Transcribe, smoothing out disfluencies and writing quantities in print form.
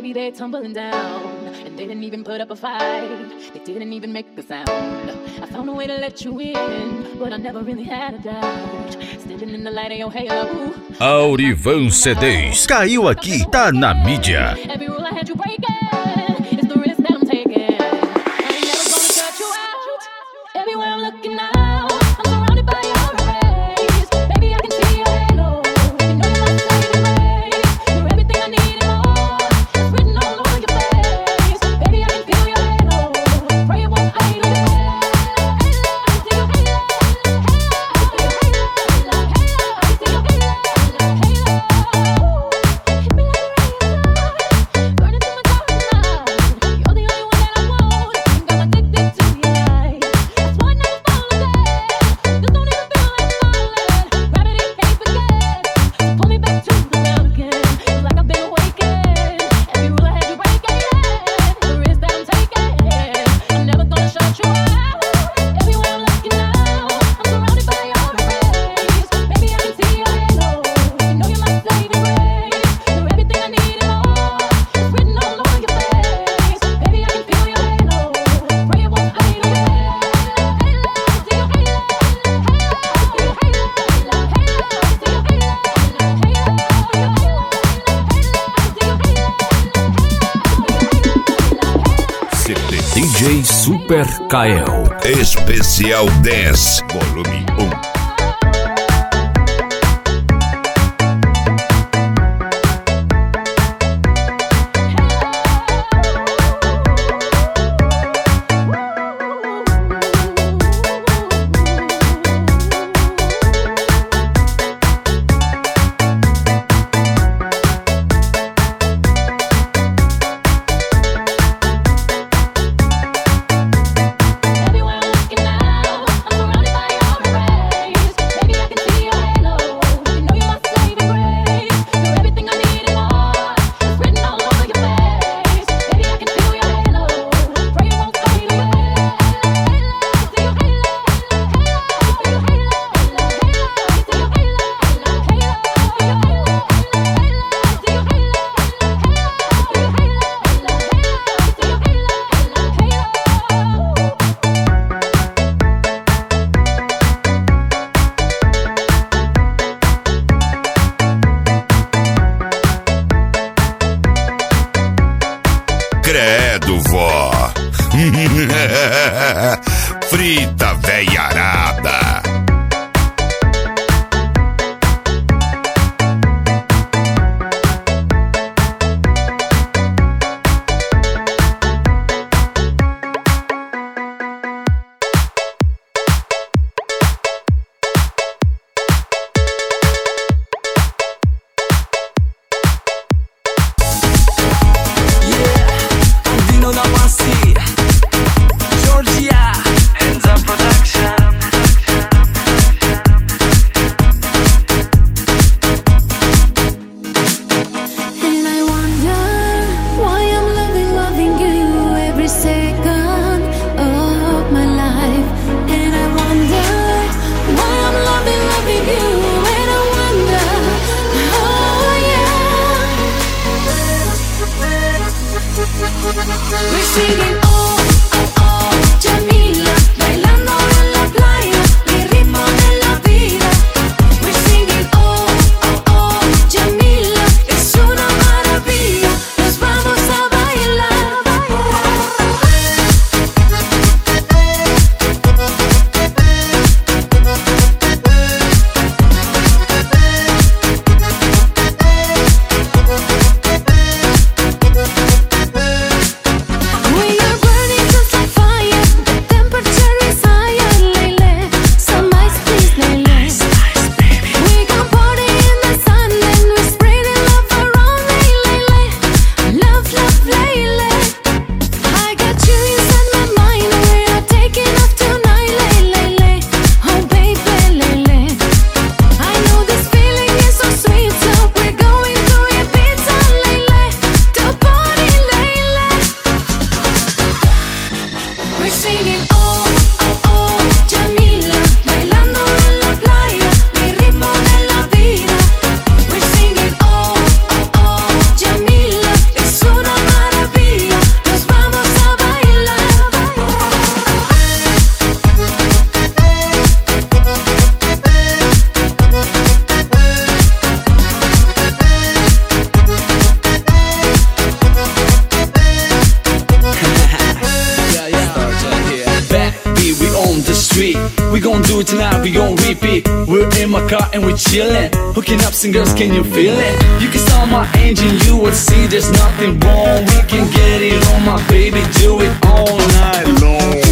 Baby, they're tumbling down, and they didn't even put up a fight. They didn't even make a sound. I found a way to let you in, but I never really had a doubt. Standing in the light of your halo. Aurivan CDs caiu aqui, tá na mídia. Every rule I had you breaking, it's the risk that I'm taking. I ain't never gonna shut you out. Everywhere I'm looking now, I'm surrounded by your rays. Baby, I can see your halo. You know you're my saving grace. You're everything I need and more. It's written all over your face. Baby, I can feel your halo. Pray it won't fade away. I can see your halo. I can see your halo. I can see your halo. Hit me like a razor, burning through my dark night. You're the only one that I want. I think I'm addicted to your light. That's one night all day. This don't even feel like falling. Gravity can't forget. So pull me back to the ground again. Feels like I've been awakened. Every rule I had you breaking. The risk that I'm taking. I'm never gonna shut you out. Everywhere I'm looking now, I'm surrounded by your rays. Baby, I can see your halo. You know you're my saving grace. You're everything I need and more. It's written all over your face. Baby, I can feel your halo. Pray it won't fade away. I can see your halo. I can see your halo. I can see your halo. CD DJ Super Kael. Especial 10, volume 1. Everywhere I'm looking now, I'm surrounded by your rays. Baby, I can see your halo. You know you're my saving grace. You're everything I need and more. It's written all over your face. Baby, I can feel your halo. Pray it won't fade away. I can see your halo. I can see your halo. I can see your halo. Credo, vó. Frita veiarada. Dino da Massi, Georgia, and the production. car and we're chillin', hooking up some girls, can you feel it? You can start my engine, you would see there's nothing wrong. We can get it on, my baby, do it all night long.